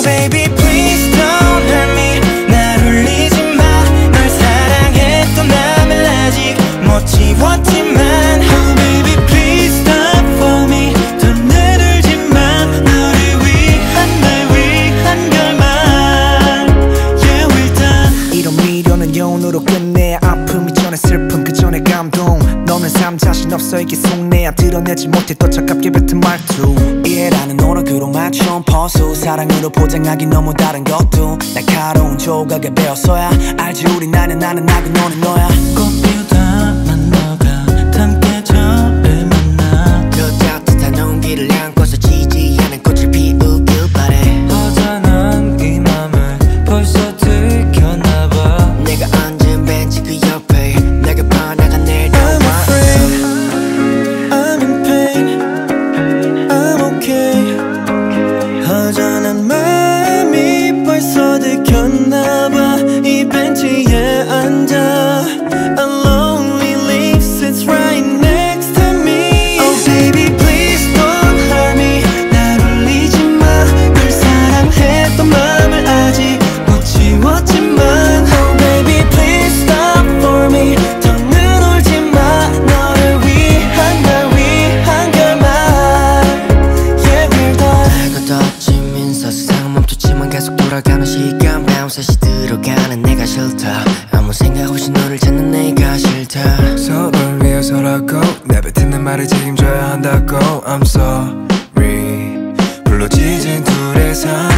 baby please don't hurt me 날 울리지 마 널 사랑했던 남을 아직 못 지웠지만 Oh baby please stop for me 더 내들지 마 너를 위한 날 위한 결말 Yeah we're done 이런 미련은 영혼으로 끝내 아픔이 전에 슬픔 그 전에 감동 너는 삶 자신 없어 이게 속내야 드러내지 못해 또 차갑게 뱉은 말투 이해라는 노력으로 맞춘 퍼수 사랑으로 포장하기 너무 다른 것도 날카로운 조각에 배웠어야 알지 우리 나는 나고 너는 너야 꽃 피우다 난 너가 함께 처음 만나 그 따뜻한 온기를 안고서 지지하는 꽃을 피우길 바래 허전한 이 맘을 벌써 들켰나봐 내가 앉은 벤치 그 옆에 내가 반하가 내려와 I'm afraid I'm in pain I'm okay 허전한 마음이 벌써 들켰나봐 이 벤치에 앉아 A lonely leaf sits right next to me Oh baby please don't hurt me 날 울리지 마 널 사랑했던 맘을 아직 못 지웠지만 Oh baby please stop for me 더는 울지 마 너를 위한 날 위한 결말 Yeah we're done 알고 덮치면서 세상은 멈췄지만 계속 돌아가는 시간 밤새시 들어가는 내가 싫다 아무 생각 없이 너를 찾는 내가 싫다 서로를 위해서라고 내뱉는 말을 책임져야 한다고 I'm sorry 불로 찢은 둘의 삶